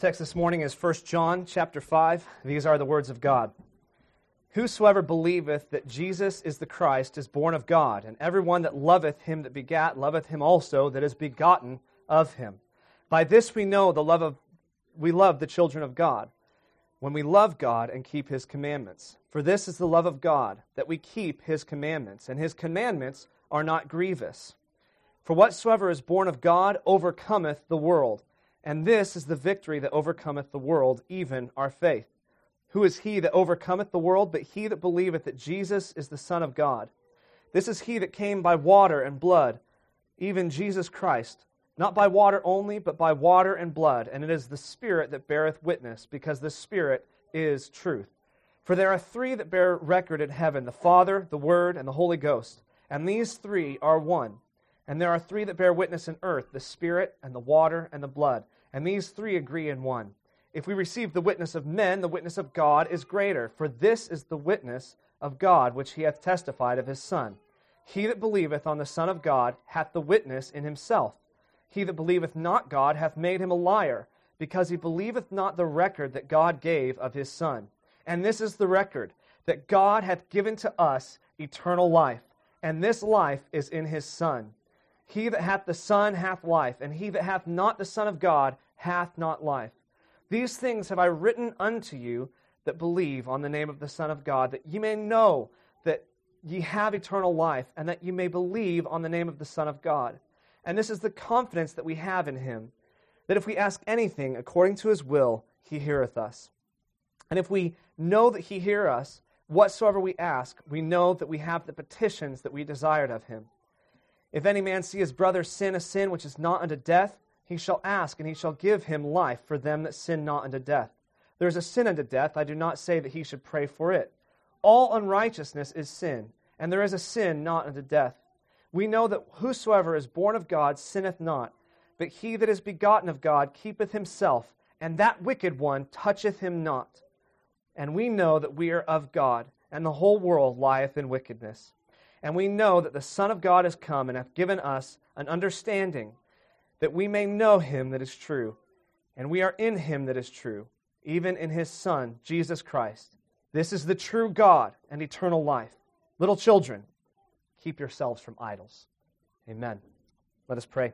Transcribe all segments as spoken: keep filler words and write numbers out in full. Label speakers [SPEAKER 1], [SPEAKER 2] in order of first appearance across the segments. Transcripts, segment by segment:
[SPEAKER 1] text this morning is First John chapter five. These are the words of God. Whosoever believeth that Jesus is the Christ is born of God, and everyone that loveth him that begat loveth him also that is begotten of him. By this we know the love of we love the children of God, when we love God and keep his commandments. For this is the love of God, that we keep his commandments, and his commandments are not grievous. For whatsoever is born of God overcometh the world, and this is the victory that overcometh the world, even our faith. Who is he that overcometh the world, but he that believeth that Jesus is the Son of God? This is he that came by water and blood, even Jesus Christ, not by water only, but by water and blood. And it is the Spirit that beareth witness, because the Spirit is truth. For there are three that bear record in heaven, the Father, the Word, and the Holy Ghost. And these three are one. And there are three that bear witness in earth, the Spirit, and the water, and the blood. And these three agree in one. If we receive the witness of men, the witness of God is greater. For this is the witness of God, which he hath testified of his Son. He that believeth on the Son of God hath the witness in himself. He that believeth not God hath made him a liar, because he believeth not the record that God gave of his Son. And this is the record, that God hath given to us eternal life, and this life is in his Son. He that hath the Son hath life, and he that hath not the Son of God hath not life. These things have I written unto you that believe on the name of the Son of God, that ye may know that ye have eternal life, and that ye may believe on the name of the Son of God. And this is the confidence that we have in him, that if we ask anything according to his will, he heareth us. And if we know that he hear us, whatsoever we ask, we know that we have the petitions that we desired of him. If any man see his brother sin a sin which is not unto death, he shall ask, and he shall give him life for them that sin not unto death. There is a sin unto death, I do not say that he should pray for it. All unrighteousness is sin, and there is a sin not unto death. We know that whosoever is born of God sinneth not, but he that is begotten of God keepeth himself, and that wicked one toucheth him not. And we know that we are of God, and the whole world lieth in wickedness. And we know that the Son of God is come, and hath given us an understanding, that we may know him that is true. And we are in him that is true, even in his Son, Jesus Christ. This is the true God and eternal life. Little children, keep yourselves from idols. Amen. Let us pray.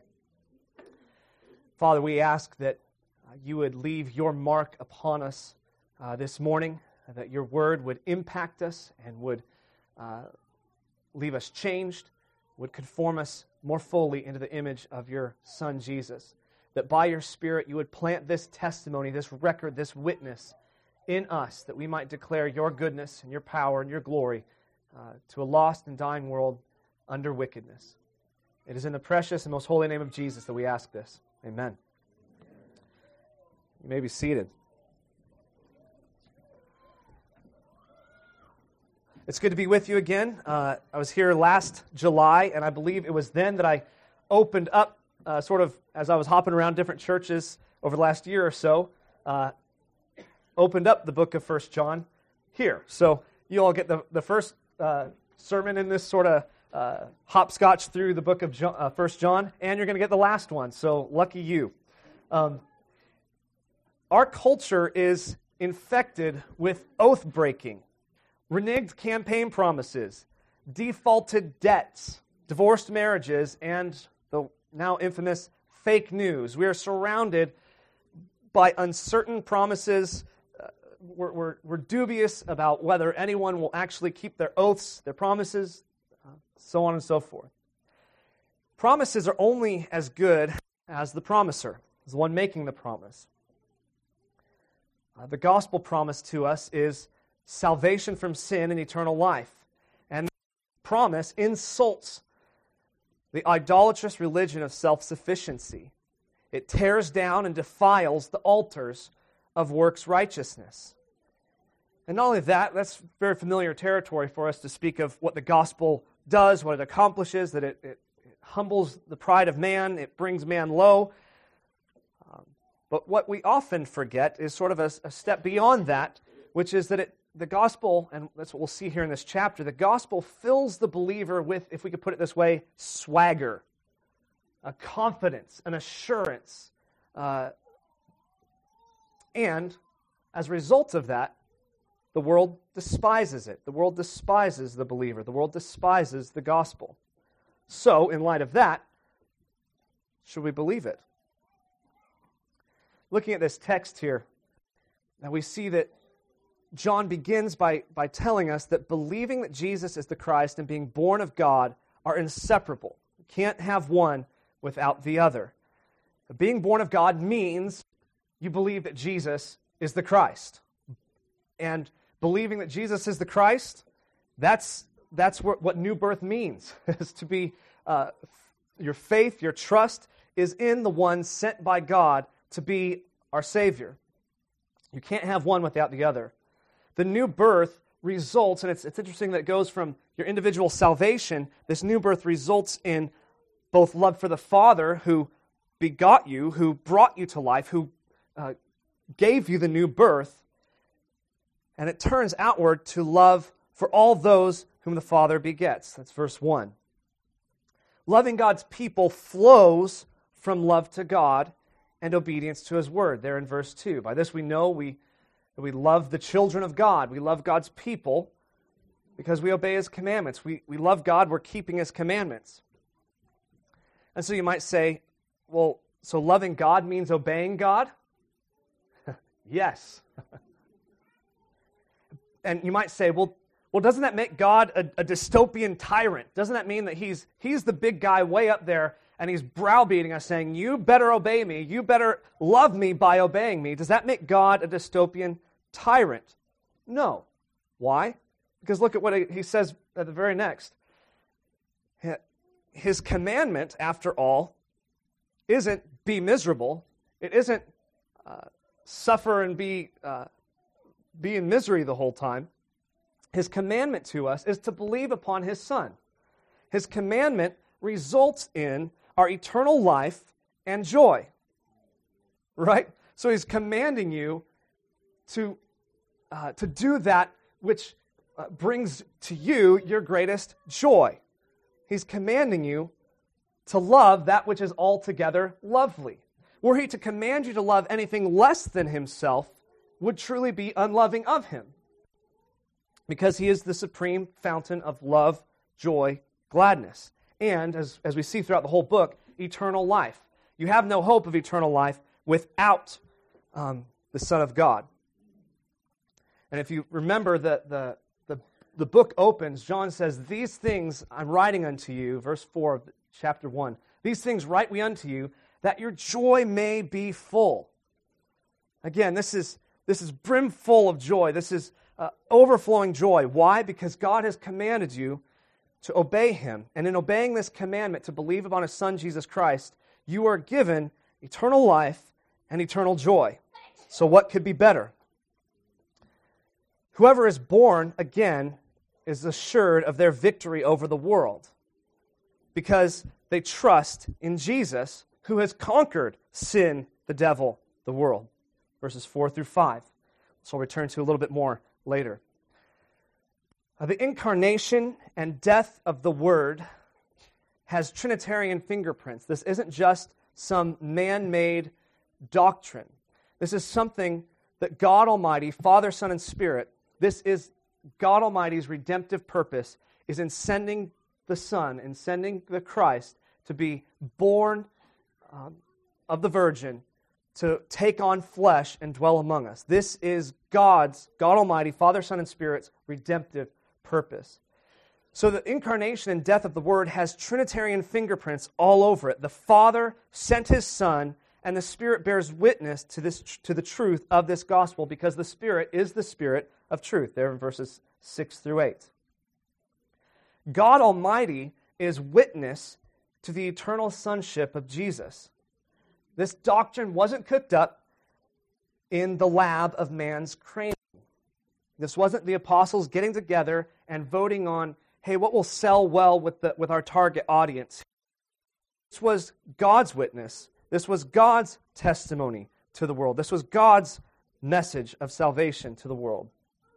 [SPEAKER 1] Father, we ask that uh, you would leave your mark upon us uh, this morning, that your word would impact us and would uh, leave us changed, would conform us more fully into the image of your Son, Jesus. That by your Spirit you would plant this testimony, this record, this witness in us, that we might declare your goodness and your power and your glory uh, to a lost and dying world under wickedness. It is in the precious and most holy name of Jesus that we ask this. Amen. You may be seated. It's good to be with you again. Uh, I was here last July, and I believe it was then that I opened up, uh, sort of as I was hopping around different churches over the last year or so, uh, opened up the book of First John here. So you all get the, the first uh, sermon in this sort of uh, hopscotch through the book of John, uh, First John, and you're going to get the last one, so lucky you. Um, our culture is infected with oath-breaking, reneged campaign promises, defaulted debts, divorced marriages, and the now infamous fake news. We are surrounded by uncertain promises. Uh, we're, we're, we're dubious about whether anyone will actually keep their oaths, their promises, uh, so on and so forth. Promises are only as good as the promiser, as the one making the promise. Uh, the gospel promise to us is salvation from sin and eternal life. And the promise insults the idolatrous religion of self-sufficiency. It tears down and defiles the altars of works righteousness. And not only that, that's very familiar territory for us to speak of what the gospel does, what it accomplishes, that it, it, it humbles the pride of man, it brings man low. Um, but what we often forget is sort of a, a step beyond that, which is that it the gospel, and that's what we'll see here in this chapter, the gospel fills the believer with, if we could put it this way, swagger, a confidence, an assurance, uh, And as a result of that, the world despises it. The world despises the believer. The world despises the gospel. So, in light of that, should we believe it? Looking at this text here, now we see that John begins by, by telling us that believing that Jesus is the Christ and being born of God are inseparable. You can't have one without the other. Being born of God means you believe that Jesus is the Christ. And believing that Jesus is the Christ, that's that's what, what new birth means, is to be, uh, your faith, your trust is in the one sent by God to be our Savior. You can't have one without the other. The new birth results, and it's, it's interesting that it goes from your individual salvation, this new birth results in both love for the Father who begot you, who brought you to life, who uh, gave you the new birth, and it turns outward to love for all those whom the Father begets. That's verse one. Loving God's people flows from love to God and obedience to His Word, there in verse two. By this we know we, that we love the children of God. We love God's people because we obey His commandments. We, we love God, we're keeping His commandments. And so you might say, well, so loving God means obeying God? Yes. And you might say, well, well, doesn't that make God a, a dystopian tyrant? Doesn't that mean that he's he's the big guy way up there and he's browbeating us saying, you better obey me, you better love me by obeying me? Does that make God a dystopian tyrant? No. Why? Because look at what he says at the very next. His commandment, after all, isn't be miserable. It isn't uh, suffer and be uh, be in misery the whole time. His commandment to us is to believe upon His Son. His commandment results in our eternal life and joy. Right? So He's commanding you to, uh, to do that which uh, brings to you your greatest joy. He's commanding you to love that which is altogether lovely. Were He to command you to love anything less than Himself, would truly be unloving of Him. Because He is the supreme fountain of love, joy, gladness. And, as, as we see throughout the whole book, eternal life. You have no hope of eternal life without um, the Son of God. And if you remember that the, the, the book opens, John says, these things I'm writing unto you, verse four of chapter one, these things write we unto you, that your joy may be full. Again, this is, this is brimful of joy. This is Uh, overflowing joy. Why? Because God has commanded you to obey Him. And in obeying this commandment to believe upon His Son, Jesus Christ, you are given eternal life and eternal joy. So what could be better? Whoever is born again is assured of their victory over the world because they trust in Jesus, who has conquered sin, the devil, the world. Verses four through five. So I'll return to a little bit more later. Uh, the incarnation and death of the Word has Trinitarian fingerprints. This isn't just some man-made doctrine. This is something that God Almighty, Father, Son, and Spirit, this is God Almighty's redemptive purpose, is in sending the Son, in sending the Christ to be born um, of the Virgin, to take on flesh and dwell among us. This is God's, God Almighty, Father, Son, and Spirit's redemptive purpose. So the incarnation and death of the Word has Trinitarian fingerprints all over it. The Father sent His Son, and the Spirit bears witness to this to the truth of this gospel, because the Spirit is the Spirit of truth, there in verses six through eight. God Almighty is witness to the eternal sonship of Jesus. This doctrine wasn't cooked up in the lab of man's cranium. This wasn't the apostles getting together and voting on, hey, what will sell well with the, with our target audience? This was God's witness. This was God's testimony to the world. This was God's message of salvation to the world.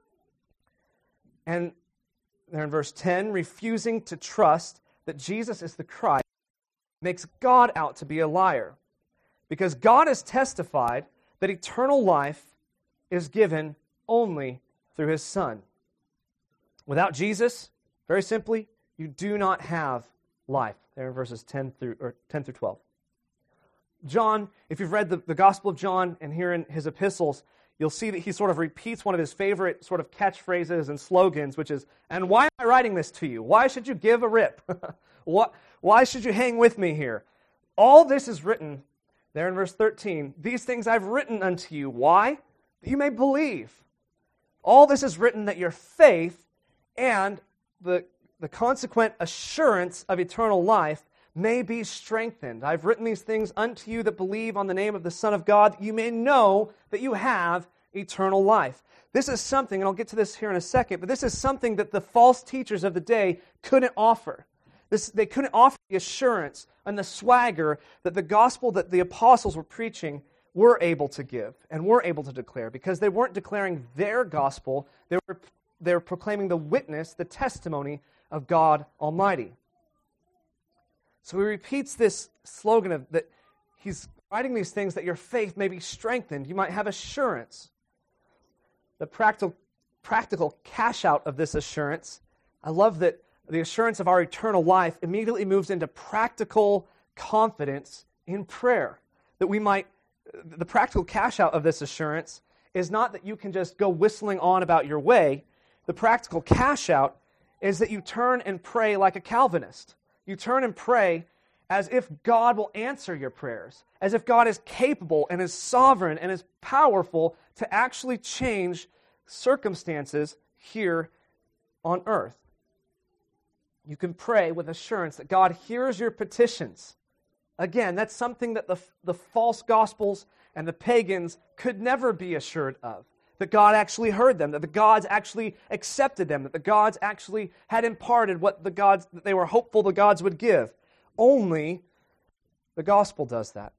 [SPEAKER 1] And there in verse ten, refusing to trust that Jesus is the Christ makes God out to be a liar. Because God has testified that eternal life is given only through his Son. Without Jesus, very simply, you do not have life. There in verses ten through or ten through twelve. John, if you've read the, the Gospel of John and here in his epistles, you'll see that he sort of repeats one of his favorite sort of catchphrases and slogans, which is, "And why am I writing this to you? Why should you give a rip? What, why should you hang with me here? All this is written," there in verse thirteen, "these things I've written unto you. Why? That you may believe. All this is written that your faith and the, the consequent assurance of eternal life may be strengthened. I've written these things unto you that believe on the name of the Son of God, that you may know that you have eternal life." This is something, and I'll get to this here in a second, but this is something that the false teachers of the day couldn't offer. This, they couldn't offer the assurance and the swagger that the gospel that the apostles were preaching were able to give and were able to declare, because they weren't declaring their gospel, they were, they were proclaiming the witness, the testimony of God Almighty. So he repeats this slogan of that he's writing these things that your faith may be strengthened, you might have assurance. The practical, practical cash out of this assurance, I love that the assurance of our eternal life immediately moves into practical confidence in prayer. That we might, the practical cash out of this assurance is not that you can just go whistling on about your way. The practical cash out is that you turn and pray like a Calvinist. You turn and pray as if God will answer your prayers, as if God is capable and is sovereign and is powerful to actually change circumstances here on earth. You can pray with assurance that God hears your petitions. Again, that's something that the, the false gospels and the pagans could never be assured of. That God actually heard them, that the gods actually accepted them, that the gods actually had imparted what the gods that they were hopeful the gods would give. Only the gospel does that.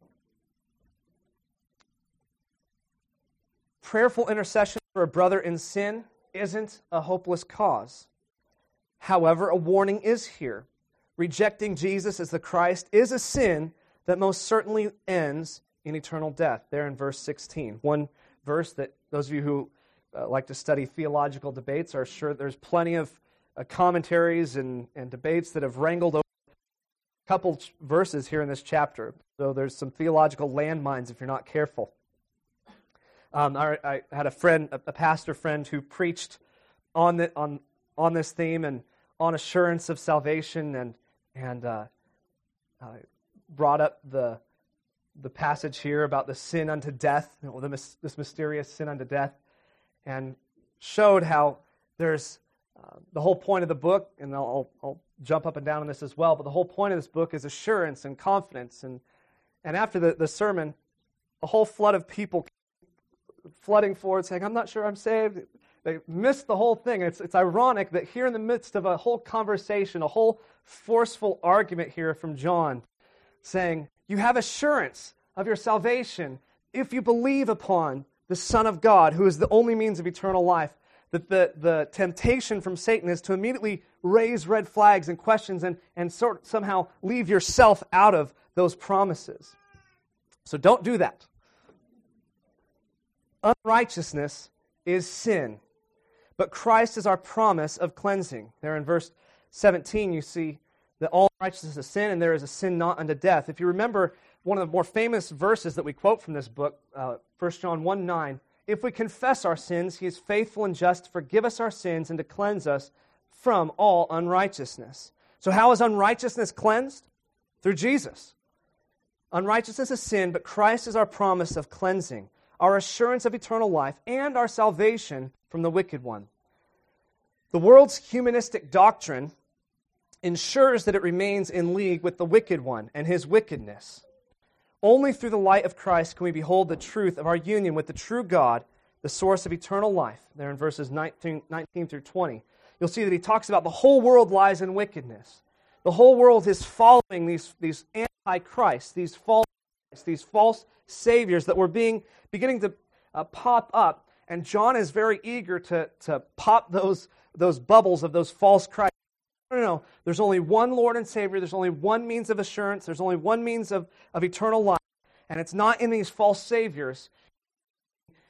[SPEAKER 1] Prayerful intercession for a brother in sin isn't a hopeless cause. However, a warning is here. Rejecting Jesus as the Christ is a sin that most certainly ends in eternal death. There in verse sixteen. One verse that those of you who uh, like to study theological debates are sure there's plenty of uh, commentaries and, and debates that have wrangled over a couple ch- verses here in this chapter. So there's some theological landmines if you're not careful. Um, I, I had a friend, a, a pastor friend, who preached on the, on on this theme and on assurance of salvation, and and uh, uh, brought up the the passage here about the sin unto death, you know, the, this mysterious sin unto death, and showed how there's uh, the whole point of the book, and I'll, I'll jump up and down on this as well, but the whole point of this book is assurance and confidence. And and after the, the sermon, a whole flood of people flooding forward saying, "I'm not sure I'm saved." They missed the whole thing. It's, it's ironic that here in the midst of a whole conversation, a whole forceful argument here from John, saying, you have assurance of your salvation if you believe upon the Son of God, who is the only means of eternal life, that the, the temptation from Satan is to immediately raise red flags and questions and, and sort somehow leave yourself out of those promises. So don't do that. Unrighteousness is sin. But Christ is our promise of cleansing. There in verse seventeen, you see that all righteousness is sin, and there is a sin not unto death. If you remember one of the more famous verses that we quote from this book, uh, First John one nine, if we confess our sins, He is faithful and just to forgive us our sins and to cleanse us from all unrighteousness. So how is unrighteousness cleansed? Through Jesus. Unrighteousness is sin, but Christ is our promise of cleansing, our assurance of eternal life, and our salvation from the wicked one. The world's humanistic doctrine ensures that it remains in league with the wicked one and his wickedness. Only through the light of Christ can we behold the truth of our union with the true God, the source of eternal life. There in verses nineteen, nineteen through twenty. You'll see that he talks about the whole world lies in wickedness. The whole world is following these, these anti-Christ, these false, these false saviors that were being beginning to uh, pop up. And John is very eager to, to pop those, those bubbles of those false Christ. No, no, no. There's only one Lord and Savior. There's only one means of assurance. There's only one means of, of eternal life. And it's not in these false saviors.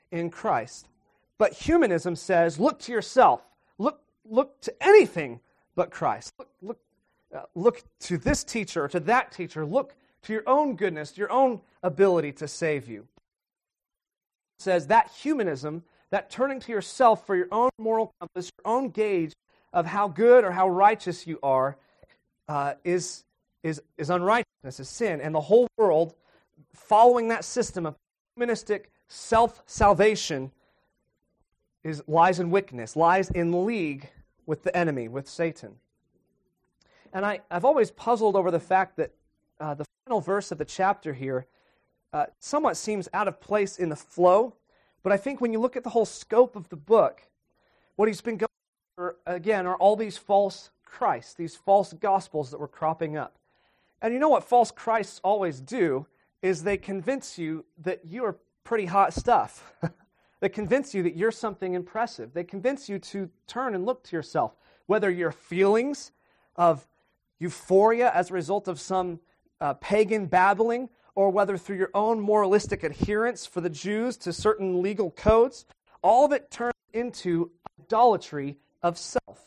[SPEAKER 1] in Christ. But humanism says, look to yourself. Look, look to anything but Christ. Look, look, uh, look to this teacher or to that teacher. Look to your own goodness, to your own ability to save you. It says that humanism, that turning to yourself for your own moral compass, your own gauge of how good or how righteous you are, uh, is, is, is unrighteousness, is sin. And the whole world, following that system of humanistic self-salvation, is lies in wickedness, lies in league with the enemy, with Satan. And I, I've always puzzled over the fact that uh, the final verse of the chapter here uh, somewhat seems out of place in the flow, but I think when you look at the whole scope of the book, what he's been going for, again, are all these false Christs, these false gospels that were cropping up. And you know what false Christs always do is they convince you that you are pretty hot stuff. They convince you that you're something impressive. They convince you to turn and look to yourself, whether your feelings of euphoria as a result of some uh, pagan babbling, or whether through your own moralistic adherence for the Jews to certain legal codes. All of it turns into idolatry of self.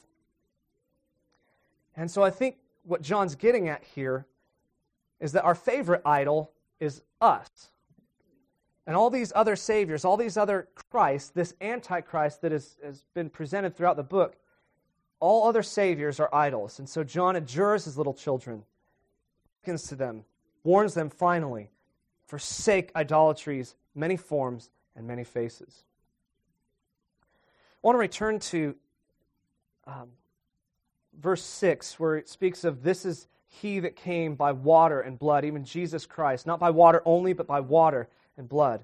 [SPEAKER 1] And so I think what John's getting at here is that our favorite idol is us. And all these other saviors, all these other Christs, this antichrist that is, has been presented throughout the book, all other saviors are idols. And so John adjures his little children, beckons to them, warns them finally, forsake idolatries, many forms and many faces. I want to return to um, verse six, where it speaks of this is he that came by water and blood, even Jesus Christ, not by water only, but by water and blood.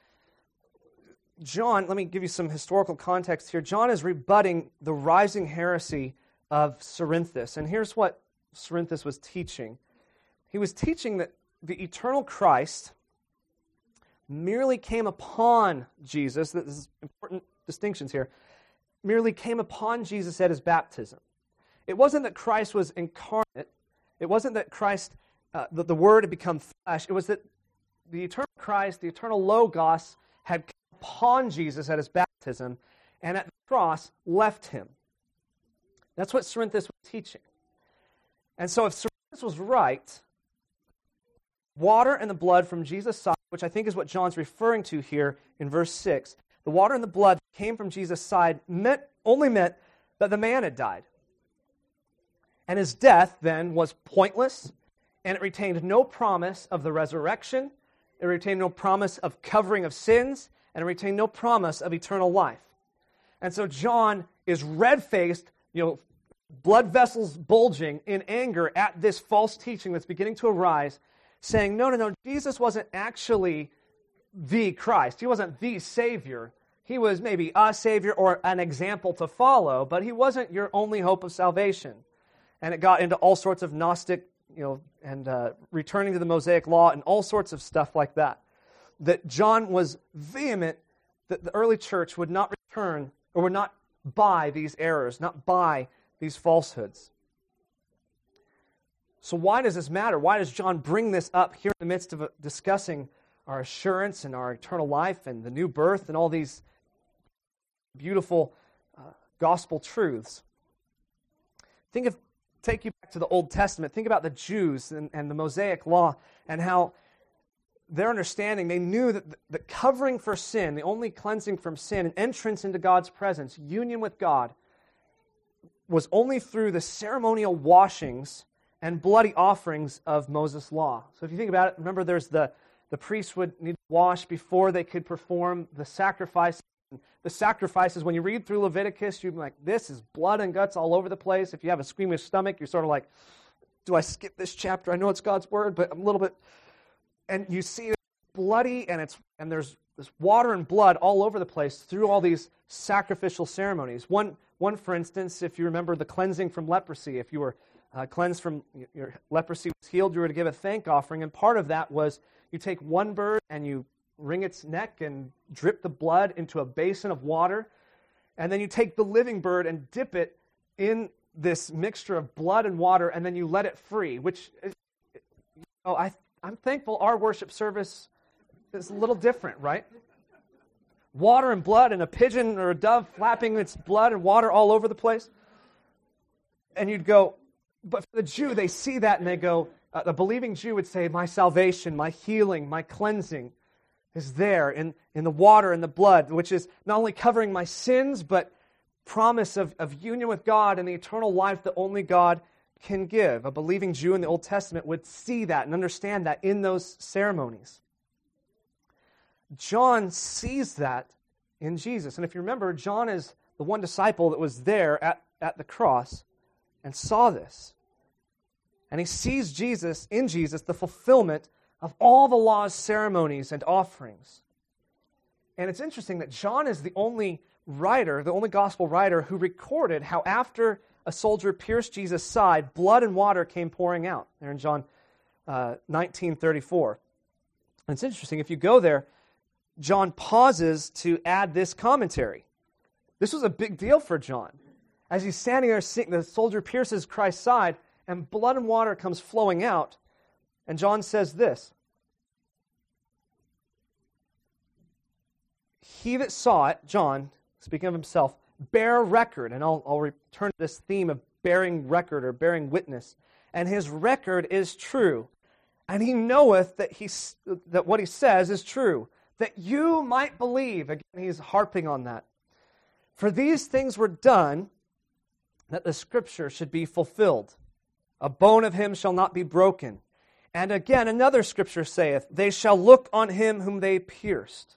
[SPEAKER 1] John, let me give you some historical context here. John is rebutting the rising heresy of Cerinthus. And here's what Cerinthus was teaching. He was teaching that the eternal Christ merely came upon Jesus, this is important distinctions here, merely came upon Jesus at his baptism. It wasn't that Christ was incarnate. It wasn't that Christ, uh, that the Word had become flesh. It was that the eternal Christ, the eternal Logos, had come upon Jesus at his baptism, and at the cross left him. That's what Cerinthus was teaching. And so if Cerinthus was right, water and the blood from Jesus' side, which I think is what John's referring to here in verse six, the water and the blood that came from Jesus' side meant, only meant that the man had died. And his death then was pointless, and it retained no promise of the resurrection, it retained no promise of covering of sins, and it retained no promise of eternal life. And so John is red-faced, you know, blood vessels bulging in anger at this false teaching that's beginning to arise, saying, no, no, no, Jesus wasn't actually the Christ. He wasn't the Savior. He was maybe a Savior or an example to follow, but he wasn't your only hope of salvation. And it got into all sorts of Gnostic, you know, and uh, returning to the Mosaic Law and all sorts of stuff like that. That John was vehement that the early church would not return or would not buy these errors, not buy these falsehoods. So why does this matter? Why does John bring this up here in the midst of uh, discussing our assurance and our eternal life and the new birth and all these beautiful uh, gospel truths? Think of Take you back to the Old Testament. Think about the Jews and, and the Mosaic Law and how their understanding, they knew that the, the covering for sin, the only cleansing from sin, and entrance into God's presence, union with God, was only through the ceremonial washings and bloody offerings of Moses' Law. So if you think about it, remember there's the, the priests would need to wash before they could perform the sacrifice. The sacrifices, when you read through Leviticus, you're like, this is blood and guts all over the place. If you have a squeamish stomach, you're sort of like, do I skip this chapter? I know it's God's word, but I'm a little bit... And you see it's bloody, and it's and there's this water and blood all over the place through all these sacrificial ceremonies. One, one for instance, if you remember the cleansing from leprosy, if you were uh, cleansed from your leprosy was healed, you were to give a thank offering, and part of that was you take one bird and you wring its neck and drip the blood into a basin of water, and then you take the living bird and dip it in this mixture of blood and water, and then you let it free, which, is, you know, I, I'm thankful our worship service is a little different, right? water and blood and a pigeon or a dove flapping its blood and water all over the place. And you'd go, but for the Jew, they see that and they go, uh, the believing Jew would say, my salvation, my healing, my cleansing is there in, in the water and the blood, which is not only covering my sins, but promise of, of union with God and the eternal life that only God can give. A believing Jew in the Old Testament would see that and understand that in those ceremonies. John sees that in Jesus. And if you remember, John is the one disciple that was there at, at the cross and saw this. And he sees Jesus, in Jesus, the fulfillment of all the law's ceremonies and offerings. And it's interesting that John is the only writer, the only gospel writer, who recorded how after a soldier pierced Jesus' side, blood and water came pouring out. There in John uh, nineteen thirty-four. And it's interesting, if you go there, John pauses to add this commentary. This was a big deal for John. As he's standing there, seeing the soldier pierces Christ's side, and blood and water comes flowing out. And John says this, he that saw it, John, speaking of himself, bear record, and I'll, I'll return to this theme of bearing record or bearing witness, and his record is true, and he knoweth that, he, that what he says is true, that you might believe. Again, he's harping on that. For these things were done, that the scripture should be fulfilled. A bone of him shall not be broken. And again, another scripture saith, they shall look on him whom they pierced.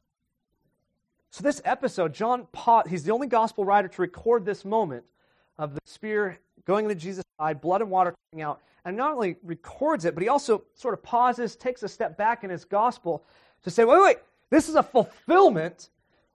[SPEAKER 1] So this episode, John, he's the only gospel writer to record this moment of the spear going into Jesus' side, blood and water coming out, and not only records it, but he also sort of pauses, takes a step back in his gospel to say, wait, wait, this is a fulfillment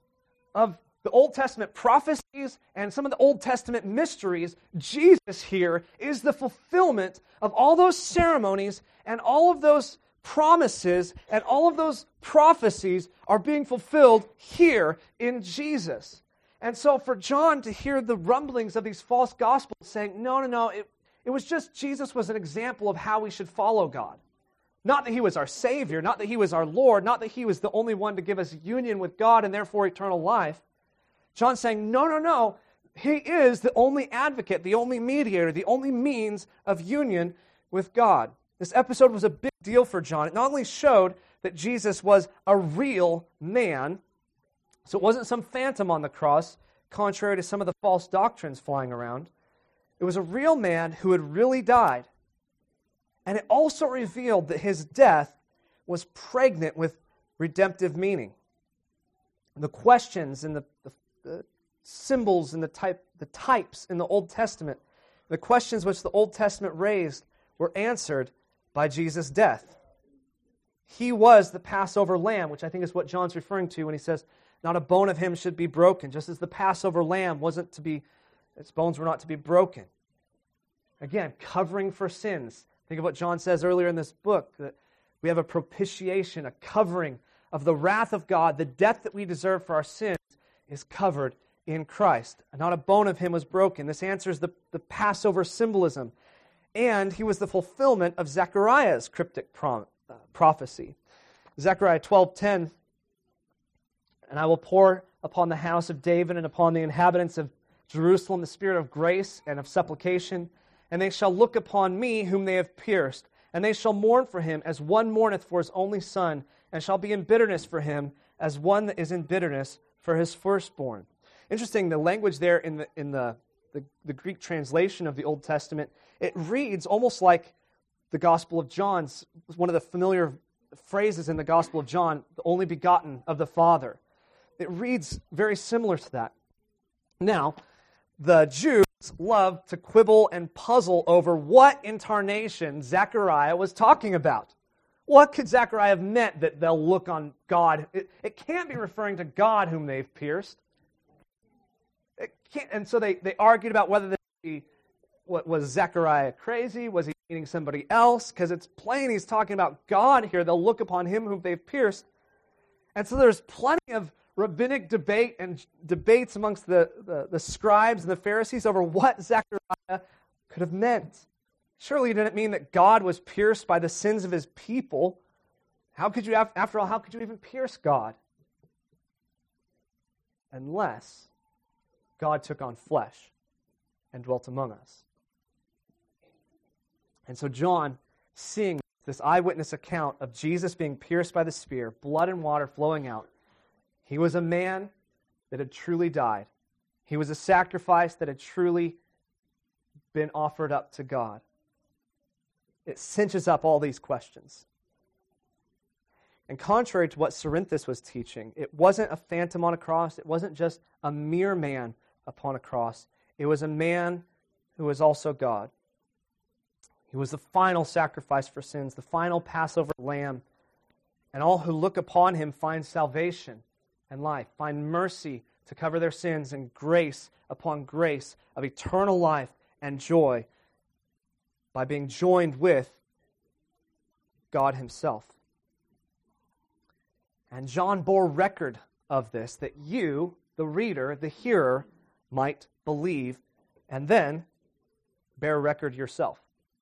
[SPEAKER 1] of the Old Testament prophecies and some of the Old Testament mysteries. Jesus here is the fulfillment of all those ceremonies and all of those promises and all of those prophecies are being fulfilled here in Jesus. And so for John to hear the rumblings of these false gospels saying, no, no, no, it, it was just Jesus was an example of how we should follow God. Not that he was our Savior, not that he was our Lord, not that he was the only one to give us union with God and therefore eternal life. John's saying, no, no, no, he is the only advocate, the only mediator, the only means of union with God. This episode was a big deal for John. It not only showed that Jesus was a real man, so it wasn't some phantom on the cross, contrary to some of the false doctrines flying around. It was a real man who had really died. And it also revealed that his death was pregnant with redemptive meaning. The questions and the, the, the symbols and the type, the types in the Old Testament, the questions which the Old Testament raised were answered by Jesus' death. He was the Passover lamb, which I think is what John's referring to when he says, not a bone of him should be broken, just as the Passover lamb wasn't to be, its bones were not to be broken. Again, covering for sins. Think of what John says earlier in this book, that we have a propitiation, a covering of the wrath of God. The death that we deserve for our sins is covered in Christ. Not a bone of him was broken. This answers the, the Passover symbolism. And he was the fulfillment of Zechariah's cryptic prom, uh, prophecy. Zechariah twelve ten, and I will pour upon the house of David and upon the inhabitants of Jerusalem the spirit of grace and of supplication, and they shall look upon me whom they have pierced, and they shall mourn for him as one mourneth for his only son, and shall be in bitterness for him as one that is in bitterness for his firstborn. Interesting, the language there in the in the, the, the Greek translation of the Old Testament, it reads almost like the Gospel of John's, one of the familiar phrases in the Gospel of John, the only begotten of the Father. It reads very similar to that. Now, the Jews loved to quibble and puzzle over what incarnation Zechariah was talking about. What could Zechariah have meant that they'll look on God? It, it can't be referring to God whom they've pierced. It can't, and so they, they argued about whether they, what, was Zechariah crazy? Was he meaning somebody else? Because it's plain he's talking about God here. They'll look upon him whom they've pierced. And so there's plenty of rabbinic debate and debates amongst the, the, the scribes and the Pharisees over what Zechariah could have meant. Surely he didn't mean that God was pierced by the sins of his people. How could you, after all, how could you even pierce God? unless God took on flesh and dwelt among us. And so John, seeing this eyewitness account of Jesus being pierced by the spear, blood and water flowing out, he was a man that had truly died. He was a sacrifice that had truly been offered up to God. It cinches up all these questions. And contrary to what Cerinthus was teaching, it wasn't a phantom on a cross. It wasn't just a mere man upon a cross. It was a man who was also God. He was the final sacrifice for sins, the final Passover lamb. And all who look upon him find salvation and life, find mercy to cover their sins, and grace upon grace of eternal life and joy by being joined with God himself. And John bore record of this, that you, the reader, the hearer, might believe, and then bear record yourself.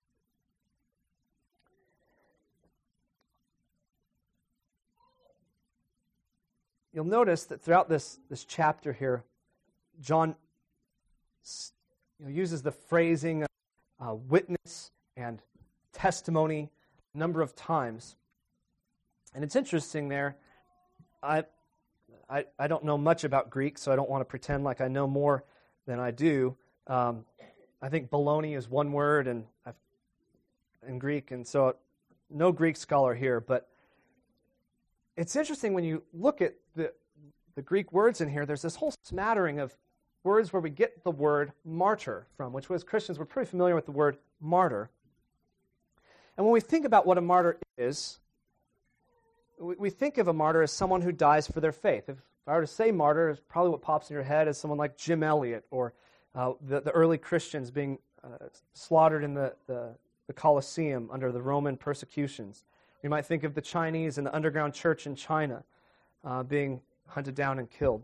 [SPEAKER 1] You'll notice that throughout this, this chapter here, John you know, uses the phrasing of uh, witness and testimony a number of times. And it's interesting there. I, I, I don't know much about Greek, so I don't want to pretend like I know more than I do. Um, I think baloney is one word and I've, in Greek, and so no Greek scholar here, but it's interesting when you look at the, the Greek words in here, there's this whole smattering of words where we get the word martyr from, which as Christians we're pretty familiar with the word martyr. And when we think about what a martyr is, we, we think of a martyr as someone who dies for their faith. If I were to say martyr, it's probably what pops in your head as someone like Jim Elliot or uh, the, the early Christians being uh, slaughtered in the, the, the Colosseum under the Roman persecutions. We might think of the Chinese and the underground church in China uh, being hunted down and killed.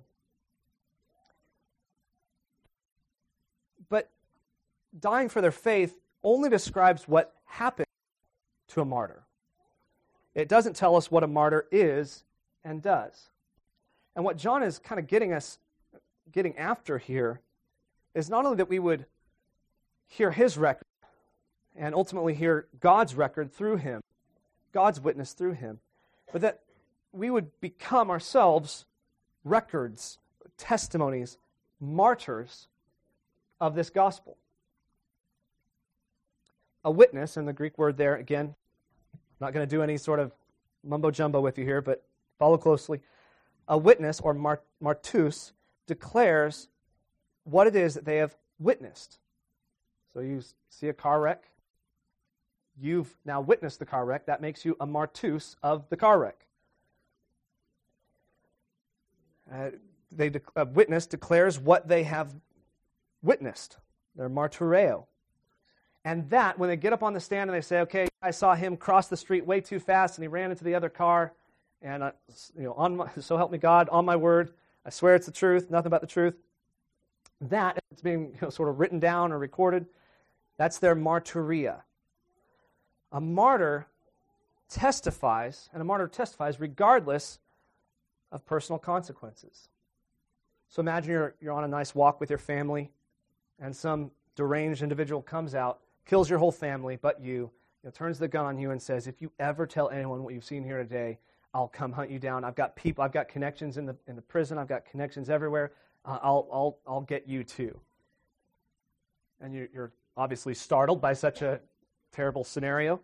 [SPEAKER 1] But dying for their faith only describes what happened to a martyr. It doesn't tell us what a martyr is and does. And what John is kind of getting us, getting after here, is not only that we would hear his record and ultimately hear God's record through him, God's witness through him, but that we would become ourselves records, testimonies, martyrs of this gospel. A witness, and the Greek word there, again, I'm not going to do any sort of mumbo-jumbo with you here, but follow closely. A witness, or mart- martus, declares what it is that they have witnessed. So you see a car wreck. You've now witnessed the car wreck. That makes you a martus of the car wreck. Uh, they de- a witness declares what they have witnessed. They're martyreo. And that, when they get up on the stand and they say, okay, I saw him cross the street way too fast and he ran into the other car, and I, you know, on my, so help me God, on my word, I swear it's the truth, nothing but the truth. That, it's being you know, sort of written down or recorded, that's their martyria. A martyr testifies, and a martyr testifies regardless of personal consequences. So imagine you're, you're on a nice walk with your family, and some deranged individual comes out, kills your whole family, but you, you know, turns the gun on you and says, if you ever tell anyone what you've seen here today, I'll come hunt you down. I've got people, I've got connections in the in the prison, I've got connections everywhere. Uh, I'll I'll I'll get you too. And you're, you're obviously startled by such a terrible scenario.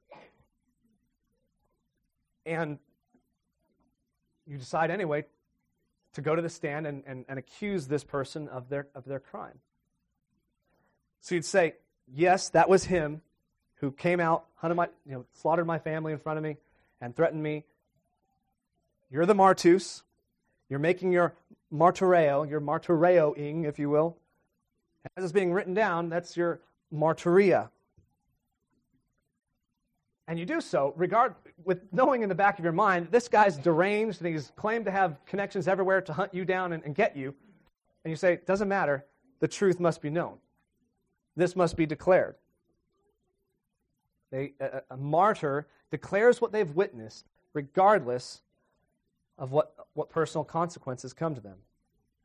[SPEAKER 1] And you decide anyway to go to the stand and, and, and accuse this person of their of their crime. So you'd say, yes, that was him who came out, hunted my, you know, slaughtered my family in front of me and threatened me. You're the martus. You're making your martyreo, your martyreoing, if you will. As it's being written down, that's your martyria. And you do so regard with knowing in the back of your mind, this guy's deranged and he's claimed to have connections everywhere to hunt you down and, and get you. And you say, it doesn't matter. The truth must be known. This must be declared. They, a, a martyr declares what they've witnessed regardless of what, what personal consequences come to them.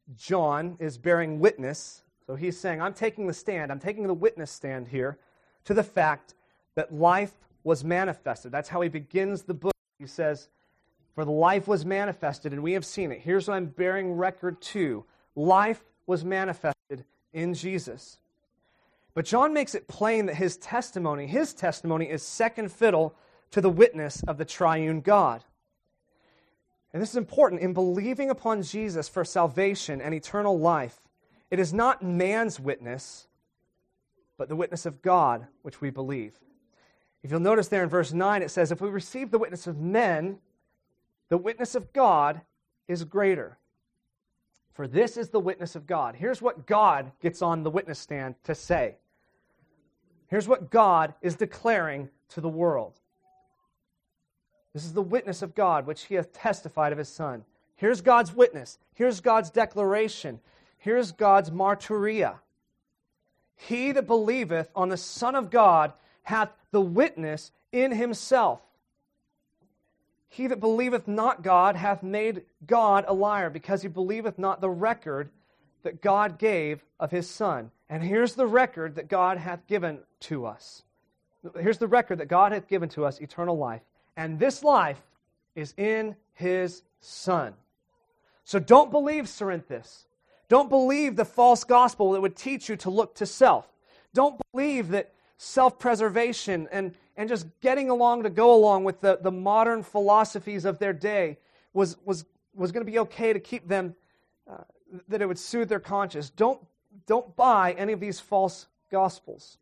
[SPEAKER 1] John is bearing witness. So he's saying, I'm taking the stand, I'm taking the witness stand here to the fact that life was manifested. That's how he begins the book. He says, for the life was manifested, and we have seen it. Here's what I'm bearing record to. Life was manifested in Jesus. But John makes it plain that his testimony, his testimony is second fiddle to the witness of the triune God. And this is important. In believing upon Jesus for salvation and eternal life, it is not man's witness, but the witness of God which we believe. If you'll notice there in verse nine, it says, if we receive the witness of men, the witness of God is greater. For this is the witness of God. Here's what God gets on the witness stand to say. Here's what God is declaring to the world. This is the witness of God, which he hath testified of his Son. Here's God's witness. Here's God's declaration. Here's God's martyria. He that believeth on the Son of God hath the witness in himself. He that believeth not God hath made God a liar, because he believeth not the record that God gave of his Son. And here's the record that God hath given to us. Here's the record that God hath given to us, eternal life. And this life is in his Son. So don't believe Cerinthus. Don't believe the false gospel that would teach you to look to self. Don't believe that self-preservation and, and just getting along to go along with the, the modern philosophies of their day was, was, was going to be okay to keep them, uh, that it would soothe their conscience. Don't, don't buy any of these false gospels.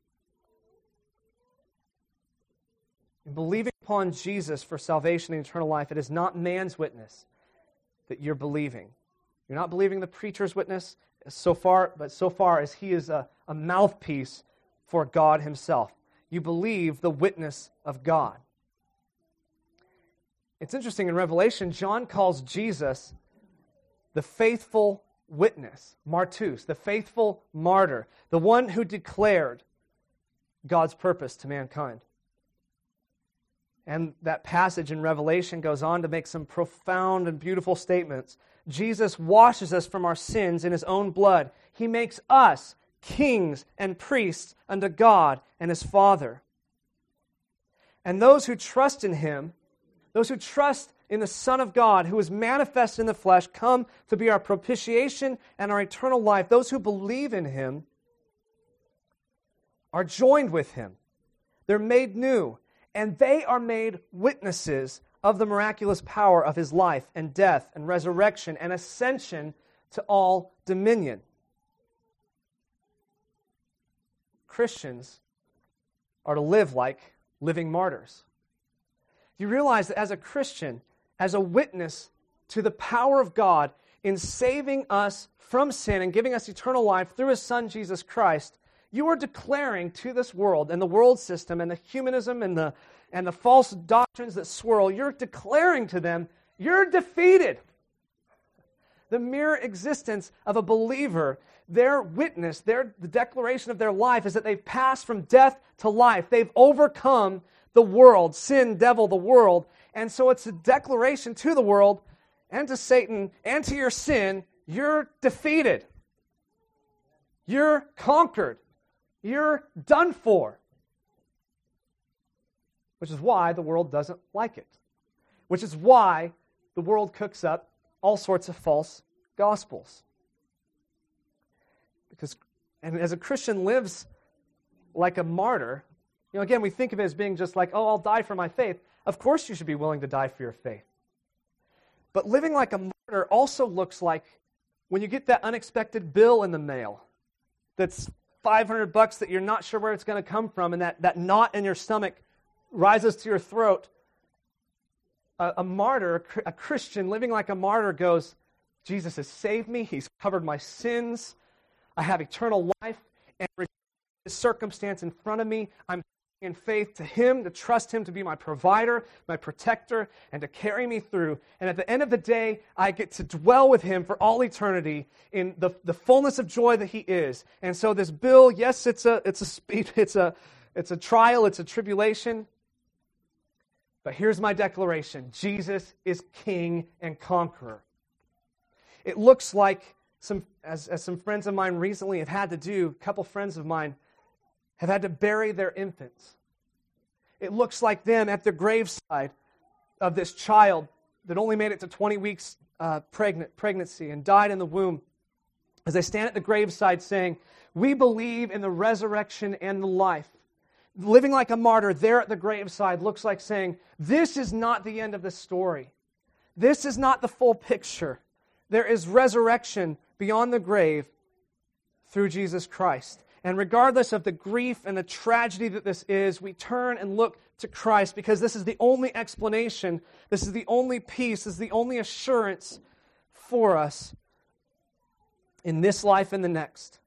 [SPEAKER 1] In believing upon Jesus for salvation and eternal life, it is not man's witness that you're believing. You're not believing the preacher's witness so far, but so far as he is a, a mouthpiece for God himself. You believe the witness of God. It's interesting, in Revelation, John calls Jesus the faithful witness, martus, the faithful martyr, the one who declared God's purpose to mankind. And that passage in Revelation goes on to make some profound and beautiful statements. Jesus washes us from our sins in his own blood. He makes us kings and priests unto God and his Father. And those who trust in him, those who trust in the Son of God, who is manifest in the flesh, come to be our propitiation and our eternal life. Those who believe in him are joined with him. They're made new. And they are made witnesses of the miraculous power of his life and death and resurrection and ascension to all dominion. Christians are to live like living martyrs. You realize that as a Christian, as a witness to the power of God in saving us from sin and giving us eternal life through his Son, Jesus Christ, you are declaring to this world and the world system and the humanism and the, and the false doctrines that swirl, you're declaring to them, you're defeated. The mere existence of a believer, their witness, their, the declaration of their life is that they've passed from death to life. They've overcome the world, sin, devil, the world. And so it's a declaration to the world and to Satan and to your sin, you're defeated. You're conquered. You're done for. Which is why the world doesn't like it. Which is why the world cooks up all sorts of false gospels. Because, and as a Christian lives like a martyr, you know, again, we think of it as being just like, oh, I'll die for my faith. Of course you should be willing to die for your faith. But living like a martyr also looks like when you get that unexpected bill in the mail that's five hundred bucks that you're not sure where it's going to come from, and that, that knot in your stomach rises to your throat. A, a martyr, a Christian living like a martyr goes, Jesus has saved me, he's covered my sins, I have eternal life, and this circumstance in front of me, I'm in faith to him, to trust him to be my provider, my protector, and to carry me through. And at the end of the day, I get to dwell with him for all eternity in the, the fullness of joy that he is. And so this bill, yes, it's a it's a speed, it's a it's a trial, it's a tribulation. But here's my declaration. Jesus is King and Conqueror. It looks like, some, as, as some friends of mine recently have had to do, a couple friends of mine have had to bury their infants. It looks like them at the graveside of this child that only made it to twenty weeks uh, pregnant, pregnancy and died in the womb, as they stand at the graveside saying, we believe in the resurrection and the life. Living like a martyr there at the graveside looks like saying, this is not the end of the story. This is not the full picture. There is resurrection beyond the grave through Jesus Christ. And regardless of the grief and the tragedy that this is, we turn and look to Christ because this is the only explanation, this is the only peace, this is the only assurance for us in this life and the next.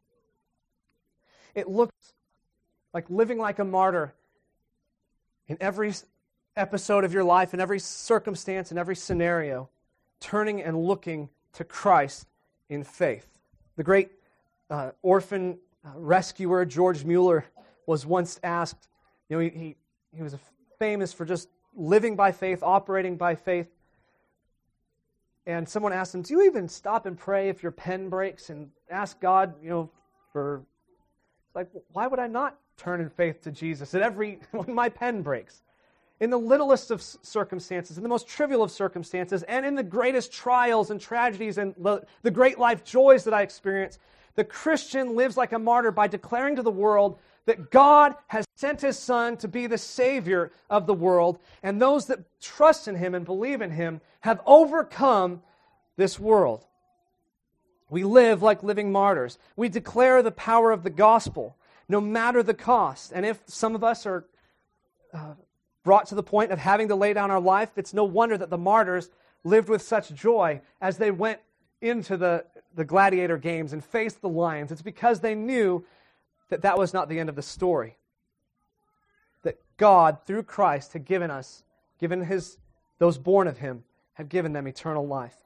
[SPEAKER 1] It looks like living like a martyr in every episode of your life, in every circumstance, in every scenario, turning and looking to Christ in faith. The great uh, orphan uh, rescuer George Mueller was once asked, you know, he, he, he was famous for just living by faith, operating by faith. And someone asked him, do you even stop and pray if your pen breaks and ask God, you know, for, like, why would I not turn in faith to Jesus at every, when my pen breaks? In the littlest of circumstances, in the most trivial of circumstances, and in the greatest trials and tragedies and the, the great life joys that I experience, the Christian lives like a martyr by declaring to the world that God has sent His Son to be the Savior of the world, and those that trust in Him and believe in Him have overcome this world. We live like living martyrs. We declare the power of the gospel, no matter the cost. And if some of us are uh, brought to the point of having to lay down our life, it's no wonder that the martyrs lived with such joy as they went into the, the gladiator games and faced the lions. It's because they knew that that was not the end of the story. That God, through Christ, had given us, given His, those born of Him, had given them eternal life.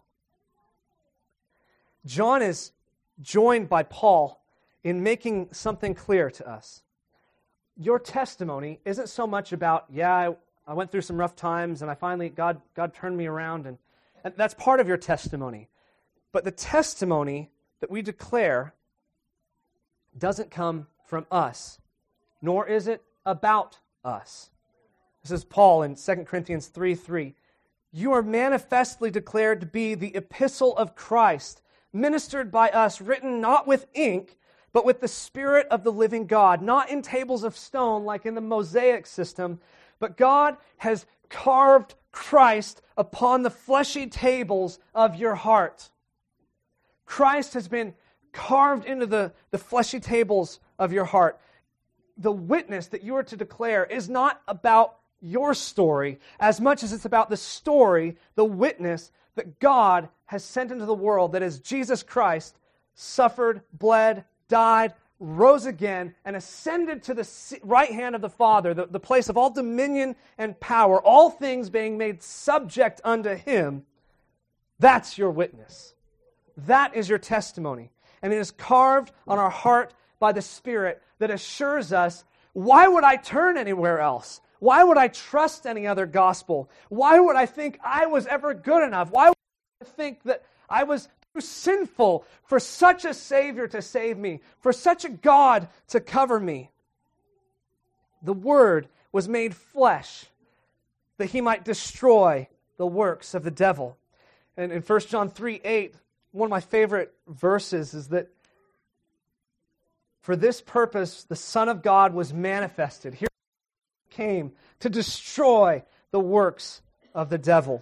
[SPEAKER 1] John is joined by Paul in making something clear to us. Your testimony isn't so much about, yeah, I, I went through some rough times and I finally, God, God turned me around, and, and that's part of your testimony. But the testimony that we declare doesn't come from us, nor is it about us. This is Paul in Second Corinthians three three. You are manifestly declared to be the epistle of Christ, ministered by us, written not with ink, but with the Spirit of the living God, not in tables of stone like in the Mosaic system, but God has carved Christ upon the fleshy tables of your heart. Christ has been carved into the, the fleshy tables of your heart. The witness that you are to declare is not about your story as much as it's about the story, the witness that God has sent into the world, that is Jesus Christ suffered, bled, died, rose again, and ascended to the right hand of the Father, the, the place of all dominion and power, all things being made subject unto Him. That's your witness. That is your testimony. And it is carved on our heart by the Spirit that assures us, why would I turn anywhere else? Why would I trust any other gospel? Why would I think I was ever good enough? Why would I think that I was too sinful for such a Savior to save me, for such a God to cover me? The Word was made flesh that He might destroy the works of the devil. And in First John three eight, one of my favorite verses is that for this purpose the Son of God was manifested. Here He came to destroy the works of the devil.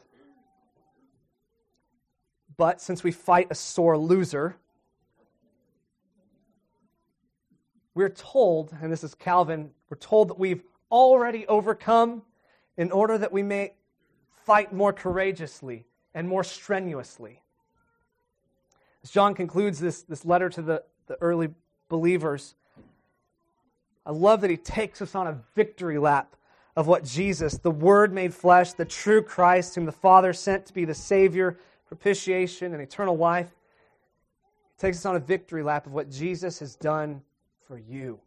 [SPEAKER 1] But since we fight a sore loser, we're told, and this is Calvin, we're told that we've already overcome in order that we may fight more courageously and more strenuously. As John concludes this, this letter to the, the early believers, I love that he takes us on a victory lap of what Jesus, the Word made flesh, the true Christ, whom the Father sent to be the Savior, propitiation, and eternal life, he takes us on a victory lap of what Jesus has done for you.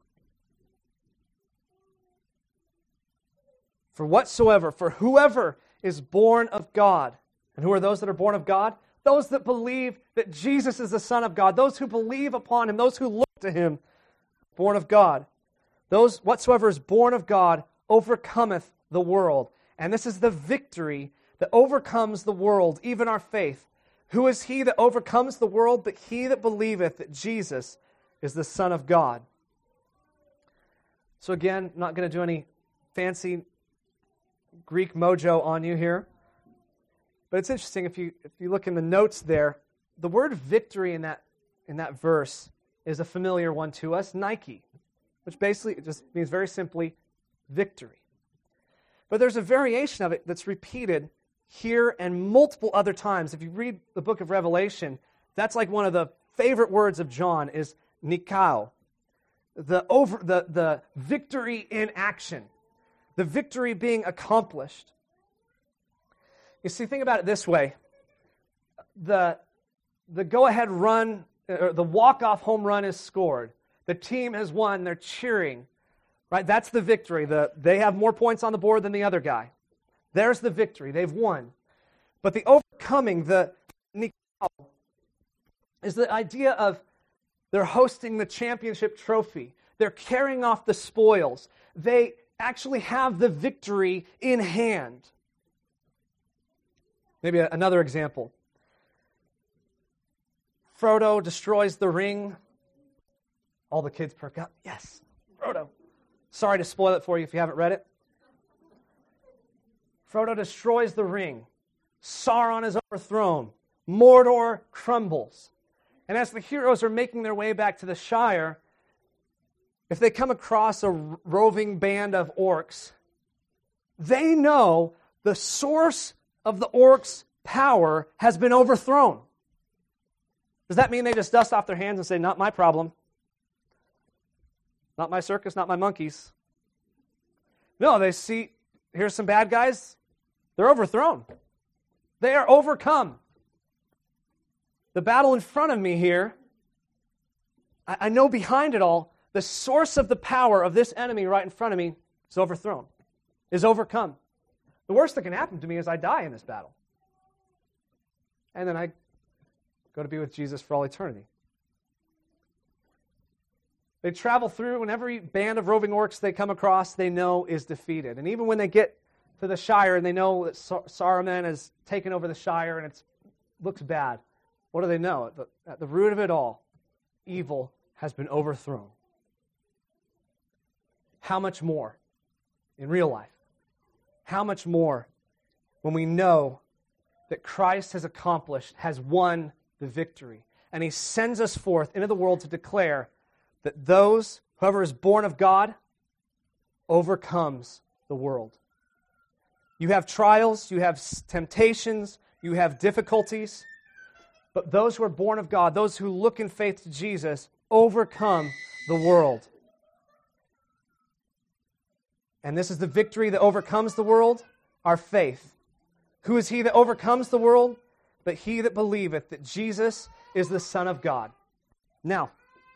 [SPEAKER 1] For whatsoever, for whoever is born of God, and who are those that are born of God? those that believe that Jesus is the Son of God, those who believe upon him, those who look to him, born of God. Those whatsoever is born of God overcometh the world. And this is the victory that overcomes the world, even our faith. Who is he that overcomes the world but he that believeth that Jesus is the Son of God? So again, I'm not going to do any fancy Greek mojo on you here. But it's interesting, if you if you look in the notes there, the word victory in that in that verse is a familiar one to us, Nike, which basically it just means very simply victory. But there's a variation of it that's repeated here and multiple other times. If you read the book of Revelation, that's like one of the favorite words of John is Nikao, the over the, the victory in action, the victory being accomplished. You see, think about it this way. The, the go-ahead run, or the walk-off home run is scored. The team has won. They're cheering. Right? That's the victory. The, they have more points on the board than the other guy. There's the victory. They've won. But the overcoming, the nikao, is the idea of they're hosting the championship trophy. They're carrying off the spoils. They actually have the victory in hand. Maybe another example. Frodo destroys the ring. All the kids perk up. Yes, Frodo. Sorry to spoil it for you if you haven't read it. Frodo destroys the ring. Sauron is overthrown. Mordor crumbles. And as the heroes are making their way back to the Shire, if they come across a roving band of orcs, they know the source of the orcs' power has been overthrown. Does that mean they just dust off their hands and say, not my problem? Not my circus, not my monkeys. No, they see, here's some bad guys. They're overthrown. They are overcome. The battle in front of me here, I, I know behind it all, the source of the power of this enemy right in front of me is overthrown, is overcome. The worst that can happen to me is I die in this battle. And then I go to be with Jesus for all eternity. They travel through, and every band of roving orcs they come across, they know is defeated. And even when they get to the Shire and they know that Sar- Saruman has taken over the Shire and it looks bad, what do they know? At the, at the root of it all, evil has been overthrown. How much more in real life? How much more when we know that Christ has accomplished, has won the victory, and he sends us forth into the world to declare that those, whoever is born of God, overcomes the world. You have trials, you have temptations, you have difficulties, but those who are born of God, those who look in faith to Jesus, overcome the world. And this is the victory that overcomes the world, our faith. Who is he that overcomes the world? But he that believeth that Jesus is the Son of God. Now,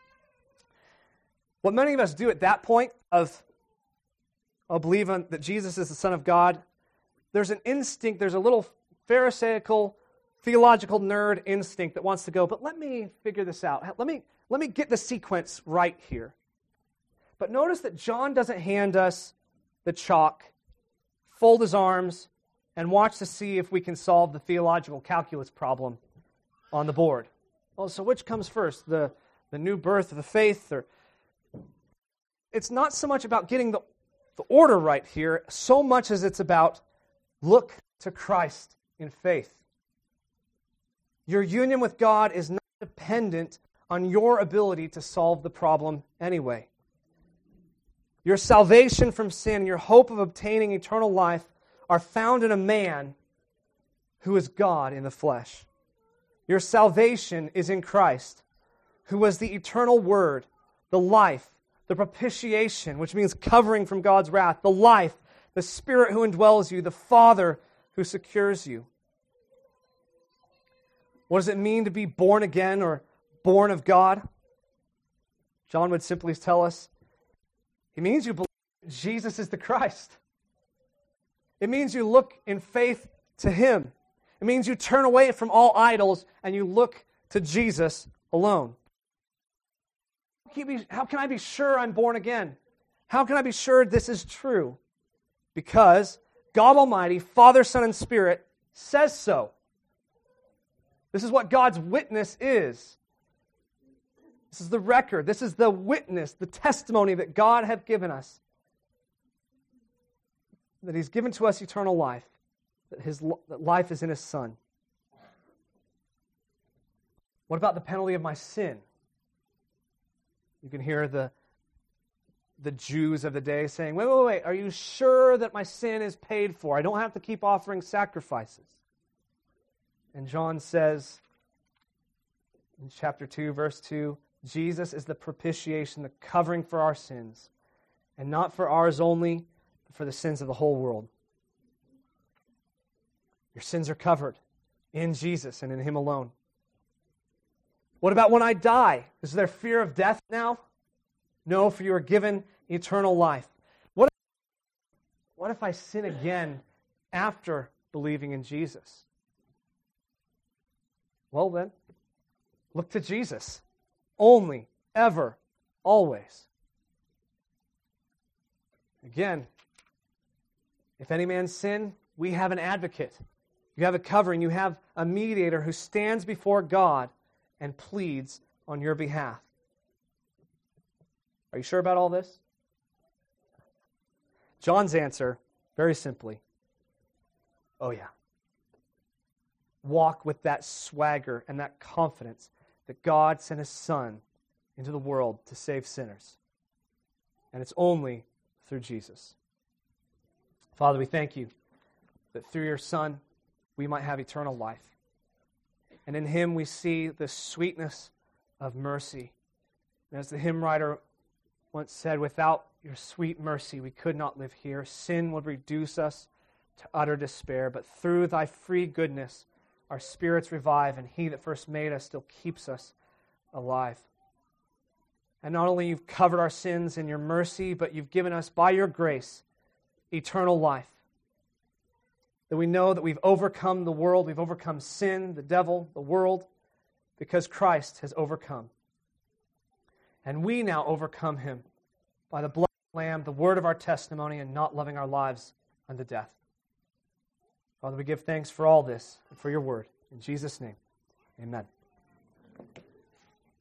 [SPEAKER 1] what many of us do at that point of, of believing that Jesus is the Son of God, there's an instinct, there's a little Pharisaical, theological nerd instinct that wants to go, but let me figure this out. Let me, let me get the sequence right here. But notice that John doesn't hand us the chalk, fold his arms, and watch to see if we can solve the theological calculus problem on the board. Oh, so which comes first, the, the new birth of the faith? Or it's not so much about getting the, the order right here, so much as it's about look to Christ in faith. Your union with God is not dependent on your ability to solve the problem anyway. Your salvation from sin and your hope of obtaining eternal life are found in a man who is God in the flesh. Your salvation is in Christ, who was the eternal Word, the life, the propitiation, which means covering from God's wrath, the life, the Spirit who indwells you, the Father who secures you. What does it mean to be born again or born of God? John would simply tell us, it means you believe Jesus is the Christ. It means you look in faith to Him. It means you turn away from all idols and you look to Jesus alone. How can I be sure I'm born again? How can I be sure this is true? Because God Almighty, Father, Son, and Spirit says so. This is what God's witness is. This is the record. This is the witness, the testimony that God hath given us. That He's given to us eternal life. That His that life is in His Son. What about the penalty of my sin? You can hear the, the Jews of the day saying, wait, wait, wait, are you sure that my sin is paid for? I don't have to keep offering sacrifices. And John says in chapter two, verse two, Jesus is the propitiation, the covering for our sins, and not for ours only, but for the sins of the whole world. Your sins are covered in Jesus and in Him alone. What about when I die? Is there fear of death now? No, for you are given eternal life. What if, what if I sin again after believing in Jesus? Well then, look to Jesus. Only, ever, always. Again, if any man sin, we have an advocate. You have a covering. You have a mediator who stands before God and pleads on your behalf. Are you sure about all this? John's answer, very simply, oh yeah. Walk with that swagger and that confidence that God sent His Son into the world to save sinners. And it's only through Jesus. Father, we thank You that through Your Son we might have eternal life. And in Him we see the sweetness of mercy. And as the hymn writer once said, without Your sweet mercy we could not live here. Sin would reduce us to utter despair. But through Thy free goodness our spirits revive, and He that first made us still keeps us alive. And not only You've covered our sins in Your mercy, but You've given us by Your grace eternal life. That we know that we've overcome the world, we've overcome sin, the devil, the world, because Christ has overcome. And we now overcome Him by the blood of the Lamb, the word of our testimony, and not loving our lives unto death. Father, we give thanks for all this and for Your word. In Jesus' name, amen.